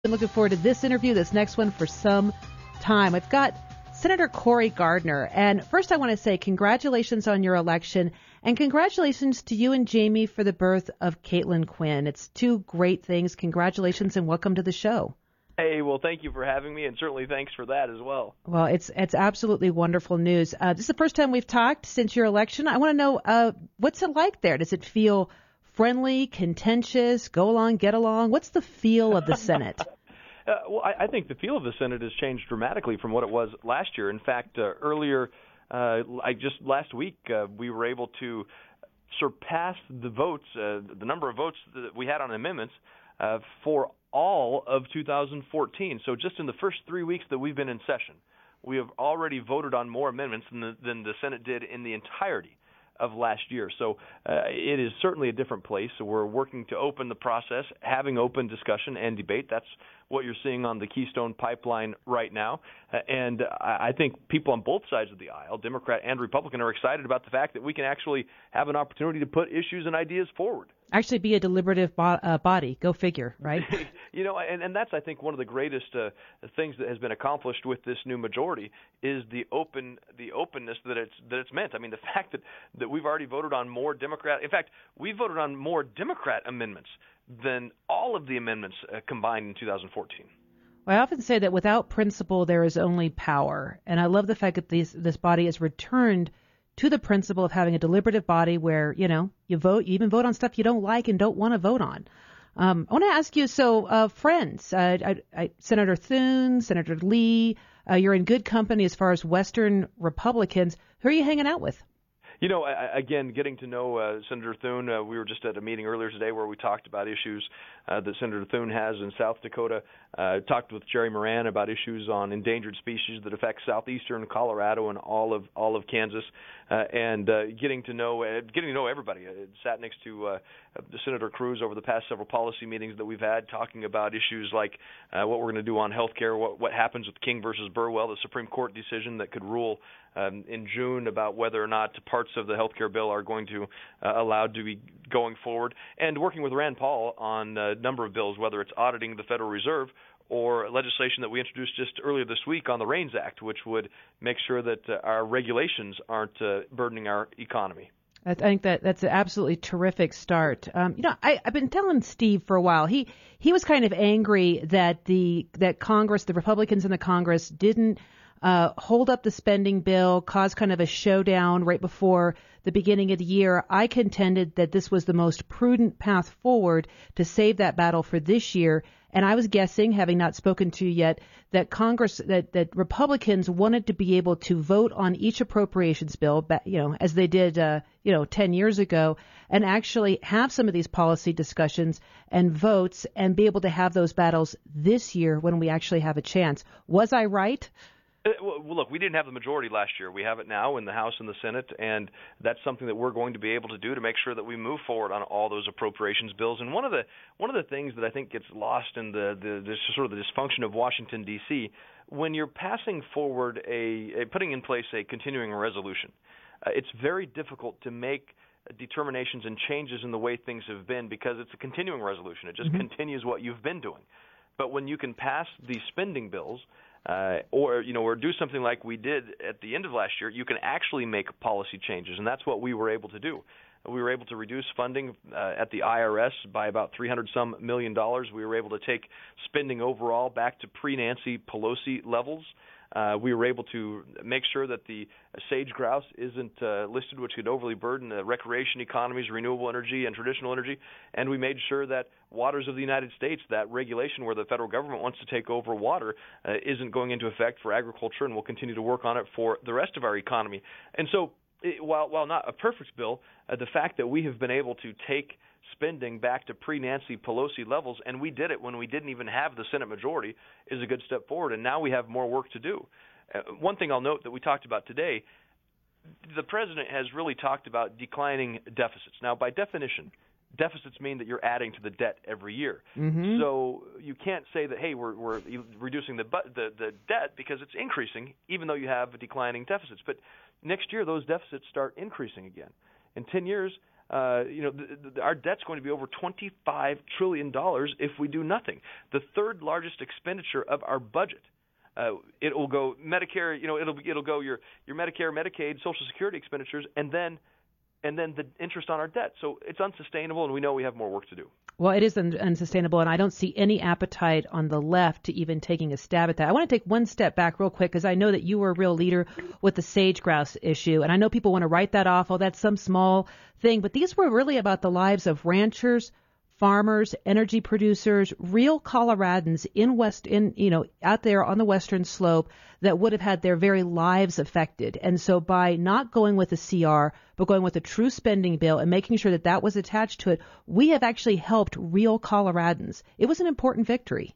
Been looking forward to this interview, this next one, for some time. I've got Senator Cory Gardner. And first I want to say congratulations on your election, and congratulations to you and Jamie for the birth of Caitlin Quinn. It's two great things. Congratulations and welcome to the show. Hey, well, thank you for having me, and certainly thanks for that as well. Well, it's absolutely wonderful news. This is the first time we've talked since your election. I want to know, what's it like there? Does it feel friendly, contentious, go along, get along? What's the feel of the Senate? Well, I think the feel of the Senate has changed dramatically from what it was last year. In fact, last week, we were able to surpass the votes, the number of votes that we had on amendments for all of 2014. So just in the first 3 weeks that we've been in session, we have already voted on more amendments than the Senate did in the entirety of last year. So it is certainly a different place. So we're working to open the process, having open discussion and debate. That's what you're seeing on the Keystone Pipeline right now. And I think people on both sides of the aisle, Democrat and Republican, are excited about the fact that we can actually have an opportunity to put issues and ideas forward. Actually be a deliberative body. Go figure, right? And that's, I think, one of the greatest things that has been accomplished with this new majority is the openness that it's meant. I mean, the fact that we've already voted on more Democrat. In fact, we voted on more Democrat amendments than all of the amendments combined in 2014. Well, I often say that without principle, there is only power. And I love the fact that this body has returned to the principle of having a deliberative body where, you even vote on stuff you don't like and don't want to vote on. I want to ask you, friends, Senator Thune, Senator Lee, you're in good company as far as Western Republicans. Who are you hanging out with? Again, getting to know Senator Thune, we were just at a meeting earlier today where we talked about issues that Senator Thune has in South Dakota. Talked with Jerry Moran about issues on endangered species that affect southeastern Colorado and all of Kansas, and getting to know everybody. Sat next to Senator Cruz over the past several policy meetings that we've had, talking about issues like what we're going to do on health care, what happens with King versus Burwell, the Supreme Court decision that could rule in June about whether or not parts of the health care bill are going to allowed to be going forward, and working with Rand Paul on a number of bills, whether it's auditing the Federal Reserve or legislation that we introduced just earlier this week on the REINS Act, which would make sure that our regulations aren't burdening our economy. I think that's an absolutely terrific start. I've been telling Steve for a while. He was kind of angry that Congress, the Republicans in the Congress, didn't hold up the spending bill, cause kind of a showdown right before the beginning of the year. I contended that this was the most prudent path forward to save that battle for this year. And I was guessing, having not spoken to you yet, that that Republicans wanted to be able to vote on each appropriations bill, as they did, 10 years ago, and actually have some of these policy discussions and votes and be able to have those battles this year when we actually have a chance. Was I right? Well, look, we didn't have the majority last year. We have it now in the House and the Senate, and that's something that we're going to be able to do to make sure that we move forward on all those appropriations bills. And one of the things that I think gets lost in the sort of the dysfunction of Washington, D.C., when you're passing forward putting in place a continuing resolution, it's very difficult to make determinations and changes in the way things have been because it's a continuing resolution. It just continues what you've been doing. But when you can pass these spending bills, or do something like we did at the end of last year, you can actually make policy changes, and that's what we were able to do. We were able to reduce funding at the IRS by about $300-some million. We were able to take spending overall back to pre-Nancy Pelosi levels. We were able to make sure that the sage grouse isn't listed, which could overly burden the recreation economies, renewable energy, and traditional energy. And we made sure that waters of the United States, that regulation where the federal government wants to take over water, isn't going into effect for agriculture, and we'll continue to work on it for the rest of our economy. And so while not a perfect bill, the fact that we have been able to take spending back to pre-Nancy Pelosi levels, and we did it when we didn't even have the Senate majority, is a good step forward, and now we have more work to do. One thing I'll note that we talked about today, the president has really talked about declining deficits. Now, by definition, deficits mean that you're adding to the debt every year. Mm-hmm. So you can't say that, hey, we're reducing the debt because it's increasing, even though you have declining deficits. But next year, those deficits start increasing again. In 10 years, our debt's going to be over $25 trillion if we do nothing. The third largest expenditure of our budget. It will go Medicare, it'll go your Medicare, Medicaid, Social Security expenditures, and then the interest on our debt. So it's unsustainable, and we know we have more work to do. Well, it is unsustainable, and I don't see any appetite on the left to even taking a stab at that. I want to take one step back real quick because I know that you were a real leader with the sage grouse issue, and I know people want to write that off. Oh, that's some small thing, but these were really about the lives of ranchers, farmers, energy producers, real Coloradans out there on the western slope that would have had their very lives affected. And so by not going with a CR, but going with a true spending bill and making sure that that was attached to it, we have actually helped real Coloradans. It was an important victory.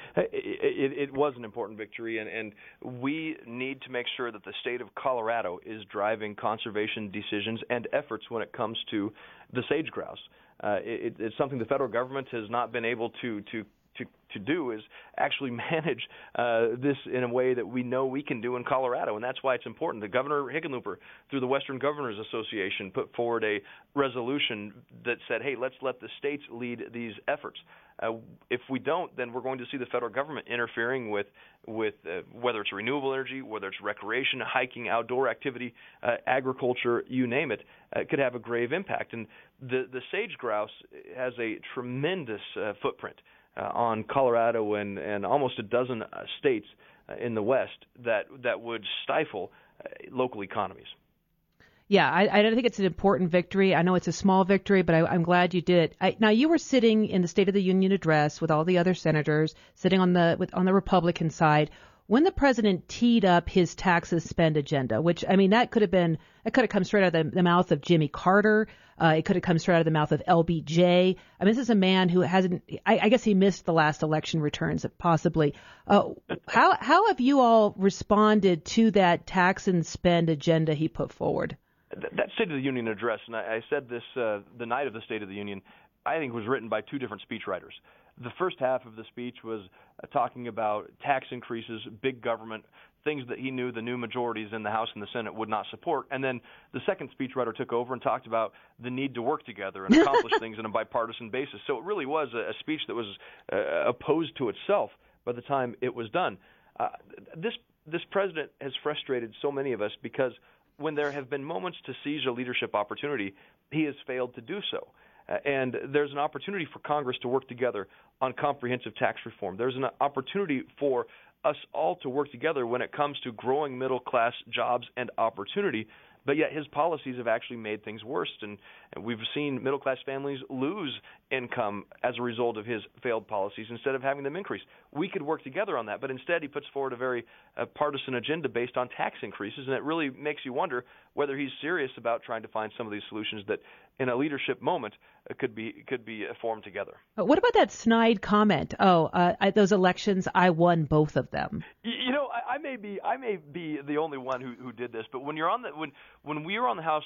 It was an important victory, and we need to make sure that the state of Colorado is driving conservation decisions and efforts when it comes to the sage grouse. It's something the federal government has not been able to do, is actually manage this in a way that we know we can do in Colorado, and that's why it's important. The Governor Hickenlooper, through the Western Governors Association, put forward a resolution that said, hey, let's let the states lead these efforts. If we don't, then we're going to see the federal government interfering with whether it's renewable energy, whether it's recreation, hiking, outdoor activity, agriculture, you name it, could have a grave impact. And the sage grouse has a tremendous footprint on Colorado and almost a dozen states in the West that would stifle local economies. Yeah, I think it's an important victory. I know it's a small victory, but I'm glad you did it. Now, you were sitting in the State of the Union address with all the other senators, sitting on the Republican side, when the president teed up his tax and spend agenda, which, I mean, that could have come straight out of the mouth of Jimmy Carter. It could have come straight out of the mouth of LBJ. I mean, this is a man who hasn't, I guess he missed the last election returns, possibly. How have you all responded to that tax and spend agenda he put forward? That State of the Union address, and I said this the night of the State of the Union, I think was written by two different speechwriters. The first half of the speech was talking about tax increases, big government, things that he knew the new majorities in the House and the Senate would not support. And then the second speechwriter took over and talked about the need to work together and accomplish things on a bipartisan basis. So it really was a speech that was opposed to itself by the time it was done. This president has frustrated so many of us because when there have been moments to seize a leadership opportunity, he has failed to do so. And there's an opportunity for Congress to work together on comprehensive tax reform. There's an opportunity for us all to work together when it comes to growing middle-class jobs and opportunity. But yet his policies have actually made things worse, and we've seen middle-class families lose income as a result of his failed policies instead of having them increase. We could work together on that, but instead he puts forward a very partisan agenda based on tax increases, and it really makes you wonder whether he's serious about trying to find some of these solutions that in a leadership moment could be formed together. What about that snide comment? Those elections, I won both of them. You know, I may be the only one who did this, but when you're on when we were on the House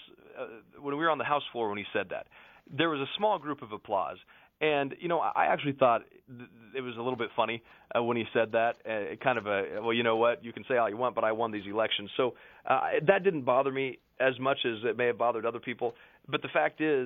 floor when he said that, there was a small group of applause. And, you know, I actually thought it was a little bit funny when he said that, kind of well, you know what, you can say all you want, but I won these elections. So that didn't bother me as much as it may have bothered other people. But the fact is,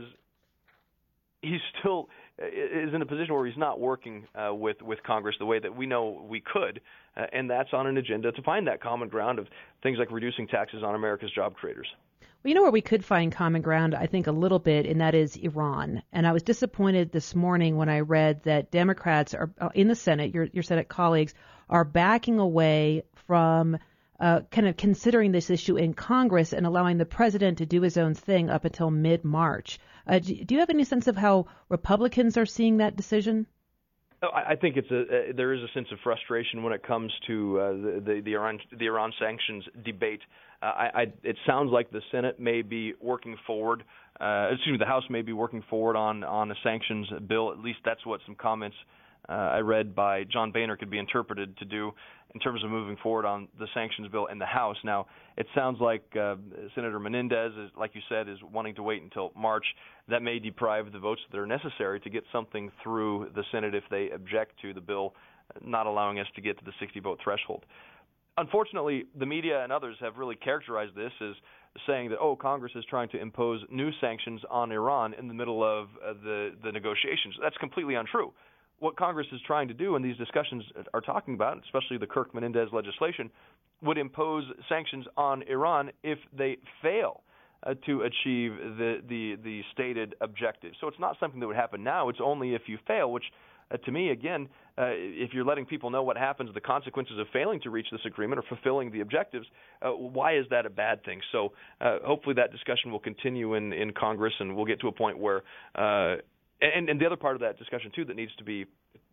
he still is in a position where he's not working with Congress the way that we know we could, and that's on an agenda to find that common ground of things like reducing taxes on America's job creators. Well, you know where we could find common ground, I think, a little bit, and that is Iran. And I was disappointed this morning when I read that Democrats are in the Senate, your Senate colleagues, are backing away from kind of considering this issue in Congress and allowing the president to do his own thing up until mid-March. Do you have any sense of how Republicans are seeing that decision? I think there is a sense of frustration when it comes to the Iran sanctions debate. It sounds like the Senate may be working forward. The House may be working forward on a sanctions bill. At least that's what some comments I read by John Boehner could be interpreted to do in terms of moving forward on the sanctions bill in the House. Now, it sounds like Senator Menendez, like you said, is wanting to wait until March. That may deprive the votes that are necessary to get something through the Senate if they object to the bill not allowing us to get to the 60-vote threshold. Unfortunately, the media and others have really characterized this as saying that, Congress is trying to impose new sanctions on Iran in the middle of the negotiations. That's completely untrue. What Congress is trying to do, and these discussions are talking about, especially the Kirk-Menendez legislation, would impose sanctions on Iran if they fail to achieve the stated objective. So it's not something that would happen now. It's only if you fail, which to me, again, if you're letting people know what happens, the consequences of failing to reach this agreement or fulfilling the objectives, why is that a bad thing? So hopefully that discussion will continue in Congress, and we'll get to a point where and the other part of that discussion, too, that needs to be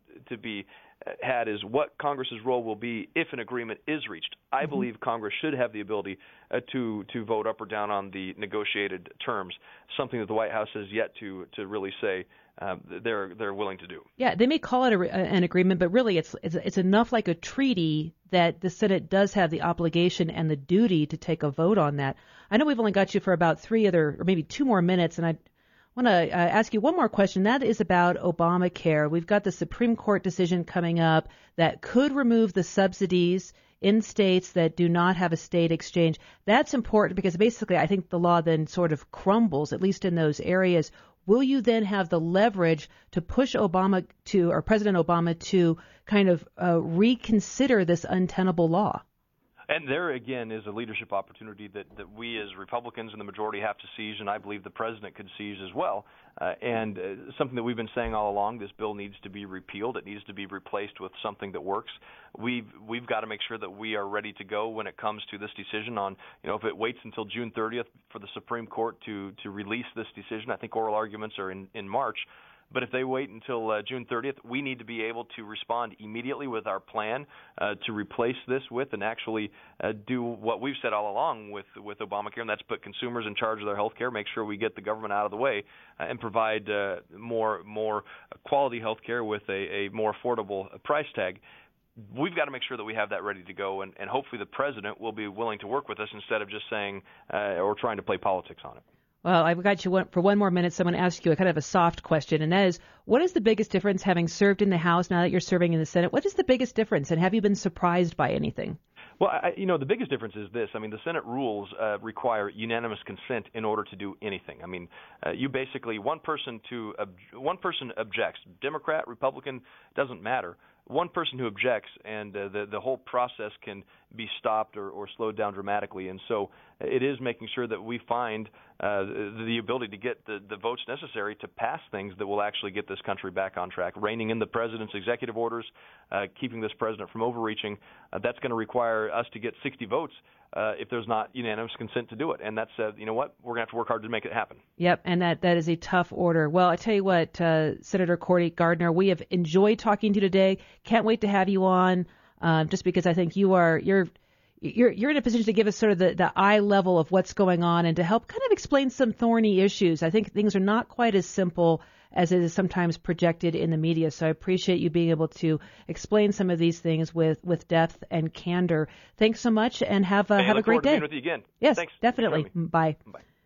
had is what Congress's role will be if an agreement is reached. I believe Congress should have the ability to vote up or down on the negotiated terms, something that the White House has yet to really say they're willing to do. Yeah, they may call it an agreement, but really it's enough like a treaty that the Senate does have the obligation and the duty to take a vote on that. I know we've only got you for about 3 or maybe 2 more minutes, and I want to ask you one more question. That is about Obamacare. We've got the Supreme Court decision coming up that could remove the subsidies in states that do not have a state exchange. That's important because basically I think the law then sort of crumbles, at least in those areas. Will you then have the leverage to push President Obama to kind of reconsider this untenable law? And there, again, is a leadership opportunity that we as Republicans in the majority have to seize, and I believe the president could seize as well. And something that we've been saying all along, this bill needs to be repealed. It needs to be replaced with something that works. We've got to make sure that we are ready to go when it comes to this decision on, if it waits until June 30th for the Supreme Court to release this decision. I think oral arguments are in March. But if they wait until June 30th, we need to be able to respond immediately with our plan to replace this with and actually do what we've said all along with Obamacare, and that's put consumers in charge of their health care, make sure we get the government out of the way, and provide more quality health care with a more affordable price tag. We've got to make sure that we have that ready to go, and hopefully the president will be willing to work with us instead of just saying or trying to play politics on it. Well, I've got you for 1 more minute, so I'm going to ask you a kind of a soft question, and that is, what is the biggest difference having served in the House now that you're serving in the Senate? What is the biggest difference, and have you been surprised by anything? Well, the biggest difference is this. I mean, the Senate rules require unanimous consent in order to do anything. I mean, you basically one person objects, Democrat, Republican, doesn't matter. One person who objects, and the whole process can be stopped or slowed down dramatically. And so it is making sure that we find the ability to get the votes necessary to pass things that will actually get this country back on track. Reining in the president's executive orders, keeping this president from overreaching, that's going to require us to get 60 votes if there's not unanimous consent to do it. And that's, we're going to have to work hard to make it happen. Yep, and that is a tough order. Well, I tell you what, Senator Cory Gardner, we have enjoyed talking to you today. Can't wait to have you on, just because I think you're in a position to give us sort of the eye level of what's going on and to help kind of explain some thorny issues. I think things are not quite as simple as it is sometimes projected in the media. So I appreciate you being able to explain some of these things with depth and candor. Thanks so much, and have a great day. Look forward to being with you again. Yes, Thanks. definitely. Bye. Bye.